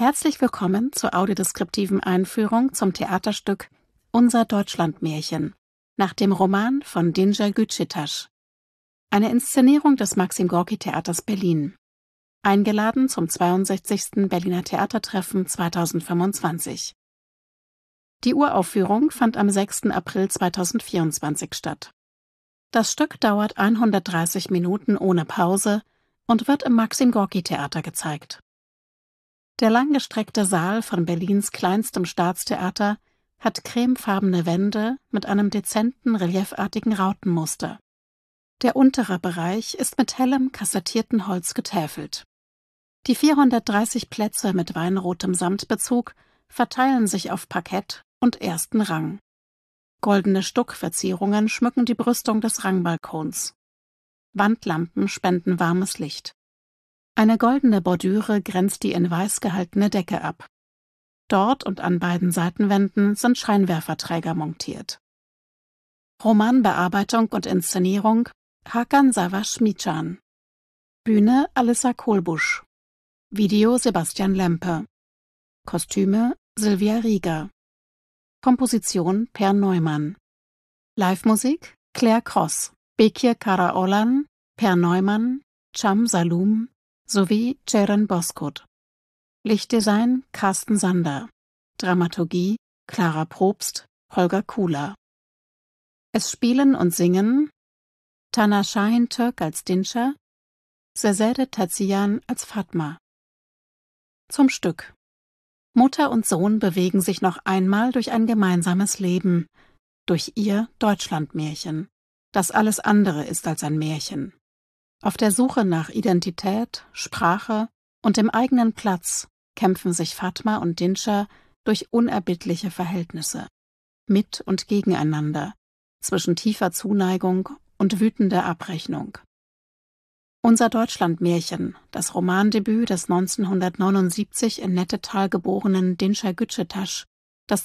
Herzlich willkommen zur audiodeskriptiven Einführung zum Theaterstück Unser Deutschlandmärchen nach dem Roman von Dinja Gütschitasch. Eine Inszenierung des Maxim Gorki Theaters Berlin. Eingeladen zum 62. Berliner Theatertreffen 2025. Die Uraufführung fand am 6. April 2024 statt. Das Stück dauert 130 Minuten ohne Pause und wird im Maxim Gorki Theater gezeigt. Der langgestreckte Saal von Berlins kleinstem Staatstheater hat cremefarbene Wände mit einem dezenten, reliefartigen Rautenmuster. Der untere Bereich ist mit hellem, kassettierten Holz getäfelt. Die 430 Plätze mit weinrotem Samtbezug verteilen sich auf Parkett und ersten Rang. Goldene Stuckverzierungen schmücken die Brüstung des Rangbalkons. Wandlampen spenden warmes Licht. Eine goldene Bordüre grenzt die in Weiß gehaltene Decke ab. Dort und an beiden Seitenwänden sind Scheinwerferträger montiert. Romanbearbeitung und Inszenierung Hakan Savaş-Mican. Bühne Alissa Kohlbusch. Video Sebastian Lempe. Kostüme Silvia Rieger. Komposition Per Neumann. Live-Musik Claire Cross, Bekir Karaoğlan, Per Neumann, Cham Salum sowie Ceren Bozkurt. Lichtdesign Carsten Sander. Dramaturgie Clara Probst, Holger Kuhler. Es spielen und singen Taner Şahintürk als Dinşa, Zezede Tezyan als Fatma. Zum Stück. Mutter und Sohn bewegen sich noch einmal durch ein gemeinsames Leben, durch ihr Deutschlandmärchen, das alles andere ist als ein Märchen. Auf der Suche nach Identität, Sprache und dem eigenen Platz kämpfen sich Fatma und Dinşa durch unerbittliche Verhältnisse, mit und gegeneinander, zwischen tiefer Zuneigung und wütender Abrechnung. Unser Deutschlandmärchen, das Romandebüt des 1979 in Nettetal geborenen Dinja Gütschitasch, das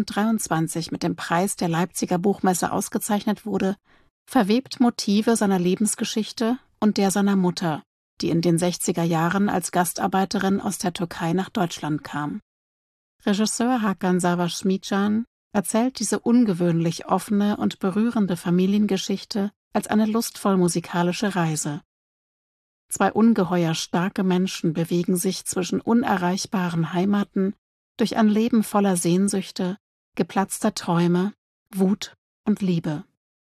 2023 mit dem Preis der Leipziger Buchmesse ausgezeichnet wurde, verwebt Motive seiner Lebensgeschichte und der seiner Mutter, die in den 60er Jahren als Gastarbeiterin aus der Türkei nach Deutschland kam. Regisseur Hakan Savaş-Mican erzählt diese ungewöhnlich offene und berührende Familiengeschichte als eine lustvoll musikalische Reise. Zwei ungeheuer starke Menschen bewegen sich zwischen unerreichbaren Heimaten durch ein Leben voller Sehnsüchte, geplatzter Träume, Wut und Liebe.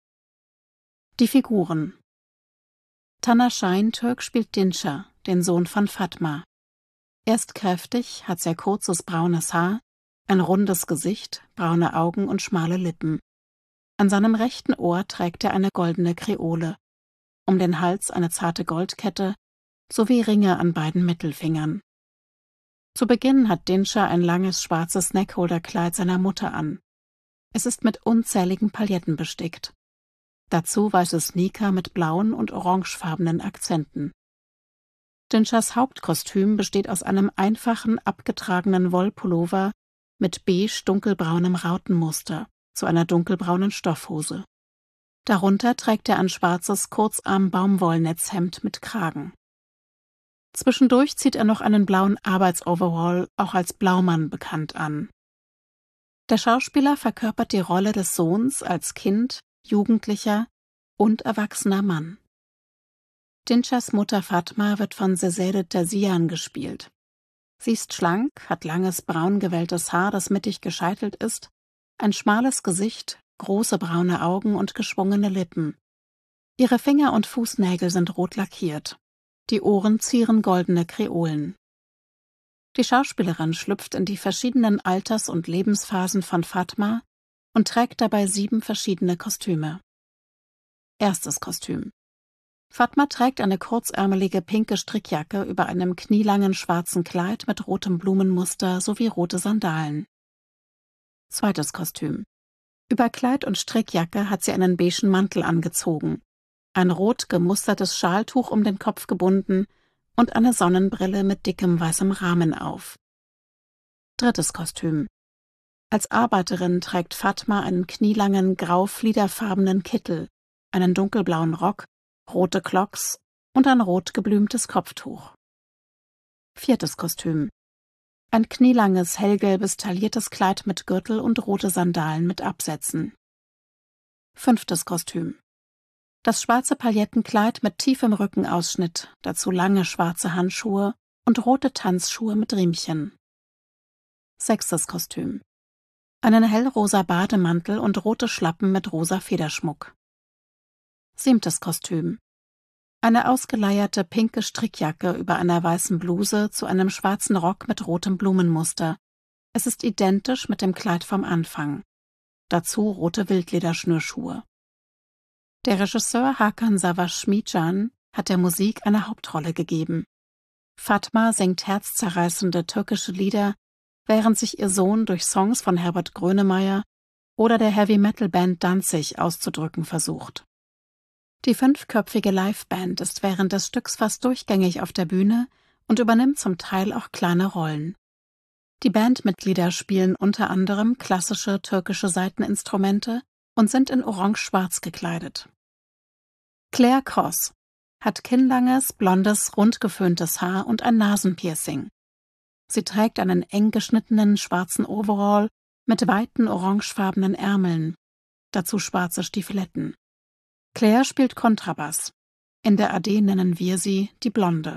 Die Figuren. Taner Şahintürk spielt Dinşa, den Sohn von Fatma. Er ist kräftig, hat sehr kurzes braunes Haar, ein rundes Gesicht, braune Augen und schmale Lippen. An seinem rechten Ohr trägt er eine goldene Kreole, um den Hals eine zarte Goldkette sowie Ringe an beiden Mittelfingern. Zu Beginn hat Dinşa ein langes schwarzes Neckholderkleid seiner Mutter an. Es ist mit unzähligen Pailletten bestickt. Dazu weiße Sneaker mit blauen und orangefarbenen Akzenten. Dinşas Hauptkostüm besteht aus einem einfachen, abgetragenen Wollpullover mit beige-dunkelbraunem Rautenmuster zu einer dunkelbraunen Stoffhose. Darunter trägt er ein schwarzes Kurzarm-Baumwollnetzhemd mit Kragen. Zwischendurch zieht er noch einen blauen Arbeitsoverall, auch als Blaumann bekannt, an. Der Schauspieler verkörpert die Rolle des Sohns als Kind, Jugendlicher und erwachsener Mann. Dinşas Mutter Fatma wird von Zezede Tezyan gespielt. Sie ist schlank, hat langes braun gewelltes Haar, das mittig gescheitelt ist, ein schmales Gesicht, große braune Augen und geschwungene Lippen. Ihre Finger und Fußnägel sind rot lackiert. Die Ohren zieren goldene Kreolen. Die Schauspielerin schlüpft in die verschiedenen Alters- und Lebensphasen von Fatma und trägt dabei 7 verschiedene Kostüme. Erstes Kostüm. Fatma trägt eine kurzärmelige pinke Strickjacke über einem knielangen schwarzen Kleid mit rotem Blumenmuster sowie rote Sandalen. Zweites Kostüm. Über Kleid und Strickjacke hat sie einen beigen Mantel angezogen, ein rot gemustertes Schaltuch um den Kopf gebunden und eine Sonnenbrille mit dickem weißem Rahmen auf. Drittes Kostüm. Als Arbeiterin trägt Fatma einen knielangen grau-fliederfarbenen Kittel, einen dunkelblauen Rock, rote Clogs und ein rot geblümtes Kopftuch. Viertes Kostüm. Ein knielanges, hellgelbes, tailliertes Kleid mit Gürtel und rote Sandalen mit Absätzen. 5. Kostüm. Das schwarze Paillettenkleid mit tiefem Rückenausschnitt, dazu lange schwarze Handschuhe und rote Tanzschuhe mit Riemchen. 6. Kostüm. Einen hellrosa Bademantel und rote Schlappen mit rosa Federschmuck. 7. Kostüm. Eine ausgeleierte pinke Strickjacke über einer weißen Bluse zu einem schwarzen Rock mit rotem Blumenmuster. Es ist identisch mit dem Kleid vom Anfang. Dazu rote Wildlederschnürschuhe. Der Regisseur Hakan Savaş-Şmican hat der Musik eine Hauptrolle gegeben. Fatma singt herzzerreißende türkische Lieder, während sich ihr Sohn durch Songs von Herbert Grönemeyer oder der Heavy-Metal-Band Danzig auszudrücken versucht. Die 5-köpfige Liveband ist während des Stücks fast durchgängig auf der Bühne und übernimmt zum Teil auch kleine Rollen. Die Bandmitglieder spielen unter anderem klassische türkische Saiteninstrumente und sind in orange-schwarz gekleidet. Claire Cross hat kinnlanges, blondes, rund geföhntes Haar und ein Nasenpiercing. Sie trägt einen eng geschnittenen schwarzen Overall mit weiten orangefarbenen Ärmeln, dazu schwarze Stiefeletten. Claire spielt Kontrabass. In der AD nennen wir sie die Blonde.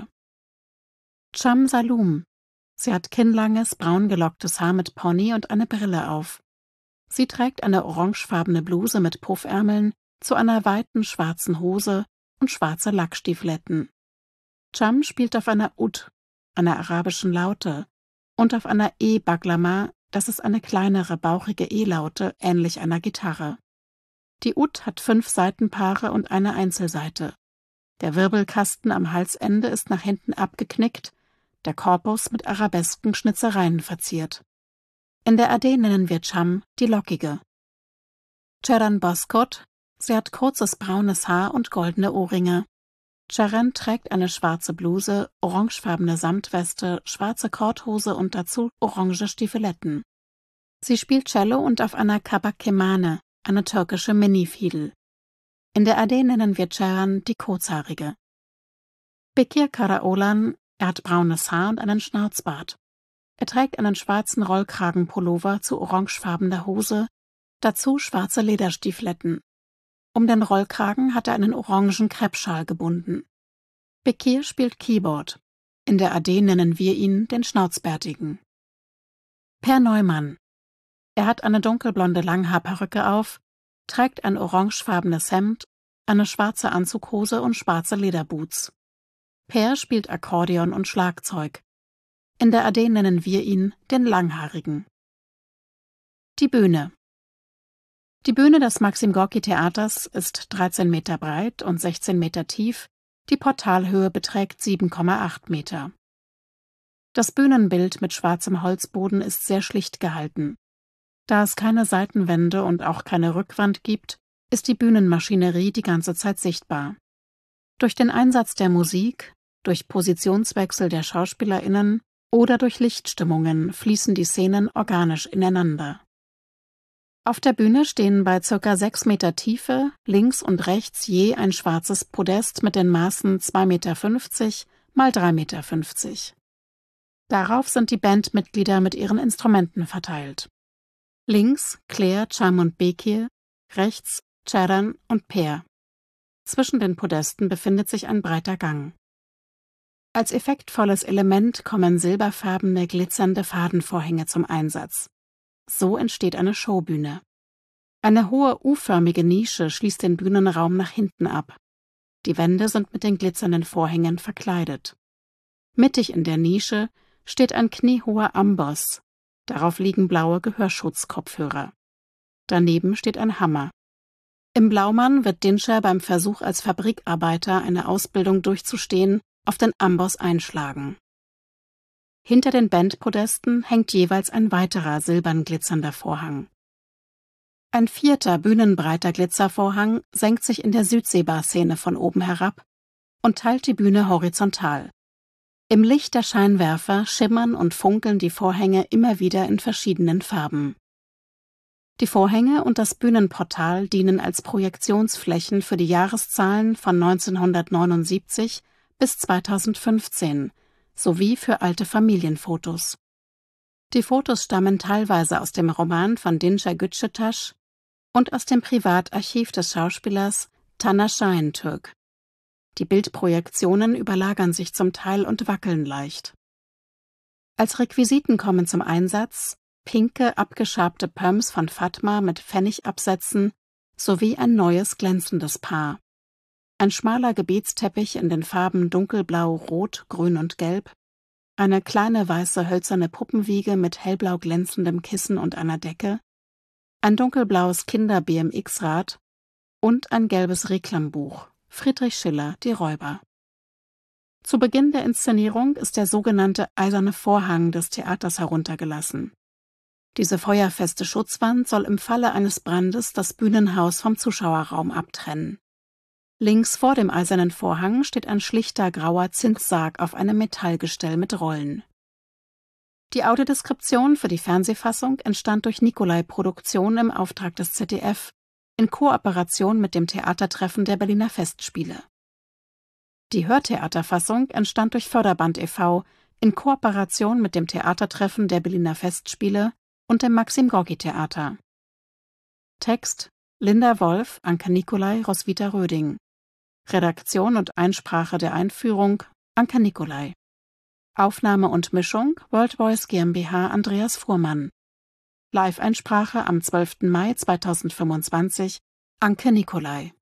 Cham Salum. Sie hat kinnlanges, braun gelocktes Haar mit Pony und eine Brille auf. Sie trägt eine orangefarbene Bluse mit Puffärmeln zu einer weiten schwarzen Hose und schwarze Lackstiefeletten. Cham spielt auf einer Ud, einer arabischen Laute, und auf einer E-Baglama, das ist eine kleinere, bauchige E-Laute, ähnlich einer Gitarre. Die Ud hat 5 Saitenpaare und eine Einzelsaite. Der Wirbelkasten am Halsende ist nach hinten abgeknickt, der Korpus mit arabesken Schnitzereien verziert. In der AD nennen wir Cham die Lockige. Ceren Bozkurt, sie hat kurzes braunes Haar und goldene Ohrringe. Ceren trägt eine schwarze Bluse, orangefarbene Samtweste, schwarze Korthose und dazu orange Stiefeletten. Sie spielt Cello und auf einer Kabak-Kemane, eine türkische Mini-Fiedel. In der AD nennen wir Ceren die Kurzhaarige. Bekir Karaoğlan, er hat braunes Haar und einen Schnauzbart. Er trägt einen schwarzen Rollkragenpullover zu orangefarbener Hose, dazu schwarze Lederstiefeletten. Um den Rollkragen hat er einen orangen Kreppschal gebunden. Bekir spielt Keyboard. In der AD nennen wir ihn den Schnauzbärtigen. Per Neumann. Er hat eine dunkelblonde Langhaarperücke auf, trägt ein orangefarbenes Hemd, eine schwarze Anzughose und schwarze Lederboots. Per spielt Akkordeon und Schlagzeug. In der AD nennen wir ihn den Langhaarigen. Die Bühne. Die Bühne des Maxim-Gorki-Theaters ist 13 Meter breit und 16 Meter tief, die Portalhöhe beträgt 7,8 Meter. Das Bühnenbild mit schwarzem Holzboden ist sehr schlicht gehalten. Da es keine Seitenwände und auch keine Rückwand gibt, ist die Bühnenmaschinerie die ganze Zeit sichtbar. Durch den Einsatz der Musik, durch Positionswechsel der SchauspielerInnen oder durch Lichtstimmungen fließen die Szenen organisch ineinander. Auf der Bühne stehen bei ca. 6 Meter Tiefe links und rechts je ein schwarzes Podest mit den Maßen 2,50 Meter x 3,50 Meter. Darauf sind die Bandmitglieder mit ihren Instrumenten verteilt. Links Claire, Cham und Bekir, rechts Ceren und Per. Zwischen den Podesten befindet sich ein breiter Gang. Als effektvolles Element kommen silberfarbene, glitzernde Fadenvorhänge zum Einsatz. So entsteht eine Showbühne. Eine hohe U-förmige Nische schließt den Bühnenraum nach hinten ab. Die Wände sind mit den glitzernden Vorhängen verkleidet. Mittig in der Nische steht ein kniehoher Amboss. Darauf liegen blaue Gehörschutzkopfhörer. Daneben steht ein Hammer. Im Blaumann wird Dinçer beim Versuch als Fabrikarbeiter eine Ausbildung durchzustehen, auf den Amboss einschlagen. Hinter den Bandpodesten hängt jeweils ein weiterer silbern glitzernder Vorhang. Ein 4. bühnenbreiter Glitzervorhang senkt sich in der Südseebar-Szene von oben herab und teilt die Bühne horizontal. Im Licht der Scheinwerfer schimmern und funkeln die Vorhänge immer wieder in verschiedenen Farben. Die Vorhänge und das Bühnenportal dienen als Projektionsflächen für die Jahreszahlen von 1979 bis 2015 sowie für alte Familienfotos. Die Fotos stammen teilweise aus dem Roman von Dinçer Gülçetaş und aus dem Privatarchiv des Schauspielers Taner Şahintürk. Die Bildprojektionen überlagern sich zum Teil und wackeln leicht. Als Requisiten kommen zum Einsatz pinke, abgeschabte Pumps von Fatma mit Pfennigabsätzen sowie ein neues, glänzendes Paar. Ein schmaler Gebetsteppich in den Farben dunkelblau, rot, grün und gelb, eine kleine weiße hölzerne Puppenwiege mit hellblau glänzendem Kissen und einer Decke, ein dunkelblaues Kinder-BMX-Rad und ein gelbes Reklambuch, Friedrich Schiller, Die Räuber. Zu Beginn der Inszenierung ist der sogenannte eiserne Vorhang des Theaters heruntergelassen. Diese feuerfeste Schutzwand soll im Falle eines Brandes das Bühnenhaus vom Zuschauerraum abtrennen. Links vor dem eisernen Vorhang steht ein schlichter grauer Zinssarg auf einem Metallgestell mit Rollen. Die Audiodeskription für die Fernsehfassung entstand durch Nicolai Produktion im Auftrag des ZDF in Kooperation mit dem Theatertreffen der Berliner Festspiele. Die Hörtheaterfassung entstand durch Förderband e.V. in Kooperation mit dem Theatertreffen der Berliner Festspiele und dem Maxim-Gorki-Theater. Text: Linda Wolf, Anke Nicolai, Roswitha Röding. Redaktion und Einsprache der Einführung: Anke Nicolai. Aufnahme und Mischung: World Voice GmbH, Andreas Fuhrmann. Live-Einsprache am 12. Mai 2025: Anke Nicolai.